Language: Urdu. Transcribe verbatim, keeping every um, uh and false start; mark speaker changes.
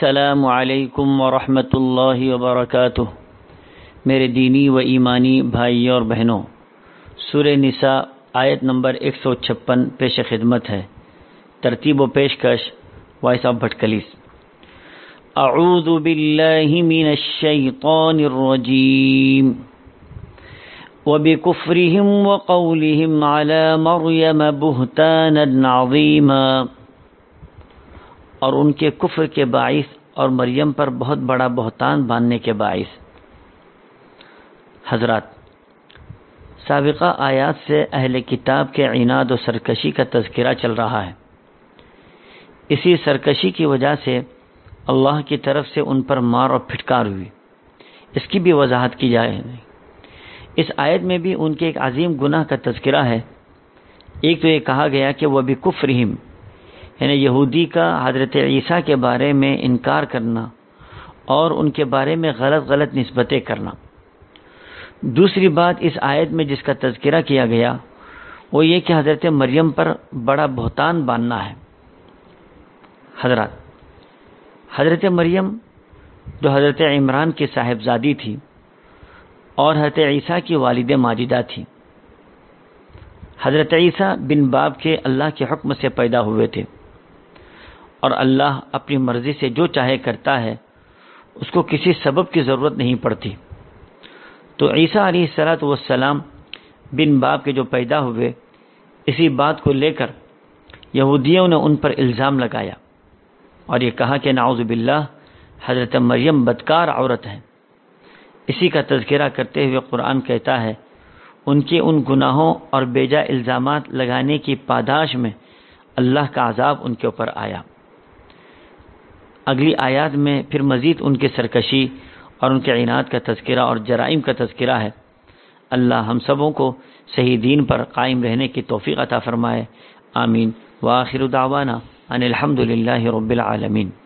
Speaker 1: السلام علیکم ورحمۃ اللہ وبرکاتہ۔ میرے دینی و ایمانی بھائیوں اور بہنوں، سورہ نساء آیت نمبر ایک سو چھپن پیش خدمت ہے۔ ترتیب و پیشکش وائس آف بھٹکلیس۔ اعوذ باللہ من الشیطان الرجیم وبکفرہم وقولہم علی مریم بہتانا عظیما، اور ان کے کفر کے باعث اور مریم پر بہت بڑا بہتان باندھنے کے باعث۔ حضرات، سابقہ آیات سے اہل کتاب کے عناد و سرکشی کا تذکرہ چل رہا ہے۔ اسی سرکشی کی وجہ سے اللہ کی طرف سے ان پر مار اور پھٹکار ہوئی، اس کی بھی وضاحت کی جائے۔ اس آیت میں بھی ان کے ایک عظیم گناہ کا تذکرہ ہے۔ ایک تو یہ کہا گیا کہ وہ بھی کفرہم، یعنی یہودی کا حضرت عیسیٰ کے بارے میں انکار کرنا اور ان کے بارے میں غلط غلط نسبتیں کرنا۔ دوسری بات اس آیت میں جس کا تذکرہ کیا گیا وہ یہ کہ حضرت مریم پر بڑا بہتان باندھنا ہے۔ حضرات، حضرت مریم جو حضرت عمران کی صاحبزادی تھی اور حضرت عیسیٰ کی والد ماجدہ تھی، حضرت عیسیٰ بن باپ کے اللہ کے حکم سے پیدا ہوئے تھے، اور اللہ اپنی مرضی سے جو چاہے کرتا ہے، اس کو کسی سبب کی ضرورت نہیں پڑتی۔ تو عیسیٰ علیہ الصلوۃ والسلام بن باپ کے جو پیدا ہوئے، اسی بات کو لے کر یہودیوں نے ان پر الزام لگایا اور یہ کہا کہ نعوذ باللہ حضرت مریم بدکار عورت ہے۔ اسی کا تذکرہ کرتے ہوئے قرآن کہتا ہے ان کے ان گناہوں اور بیجا الزامات لگانے کی پاداش میں اللہ کا عذاب ان کے اوپر آیا۔ اگلی آیات میں پھر مزید ان کی سرکشی اور ان کے عناد کا تذکرہ اور جرائم کا تذکرہ ہے۔ اللہ ہم سبوں کو صحیح دین پر قائم رہنے کی توفیق عطا فرمائے، آمین۔ وآخر دعوانا ان الحمد للہ رب العالمین۔